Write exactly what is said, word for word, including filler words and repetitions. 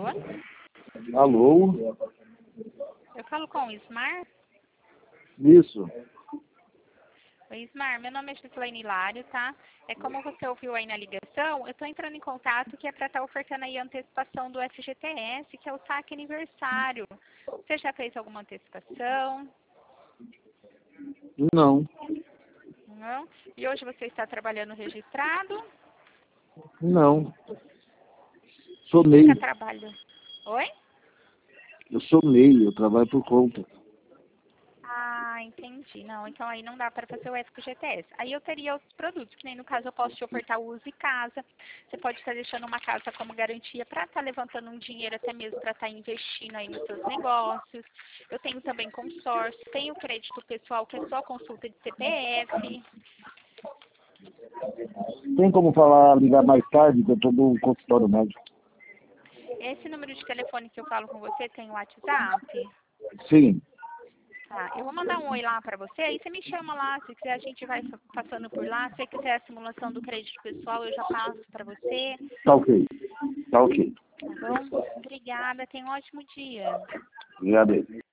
Alô? Alô? Eu falo com o Ismar? Isso. Oi, Ismar, meu nome é Gislaine Hilário, tá? É como você ouviu aí na ligação, eu tô entrando em contato que é para estar ofertando aí a antecipação do F G T S, que é o saque aniversário. Você já fez alguma antecipação? Não. Não? E hoje você está trabalhando registrado? Não. Sou Você MEI. está trabalhando? Oi? Eu sou MEI, eu trabalho por conta. Ah, entendi. Não, então aí não dá para fazer o F G T S. Aí eu teria outros produtos, que nem no caso eu posso te ofertar o Use Casa. Você pode estar deixando uma casa como garantia para estar levantando um dinheiro até mesmo para estar investindo aí nos seus negócios. Eu tenho também consórcio, tenho crédito pessoal que é só consulta de C P F. Tem como falar, ligar mais tarde, que eu estou no consultório médico? Esse número de telefone que eu falo com você tem o WhatsApp? Sim. Tá, eu vou mandar um oi lá pra você, aí você me chama lá, se quiser a gente vai passando por lá, se você quiser a simulação do crédito pessoal eu já passo pra você, Tá ok. Tá ok. tá bom? Obrigada, tenha um ótimo dia. Obrigado aí.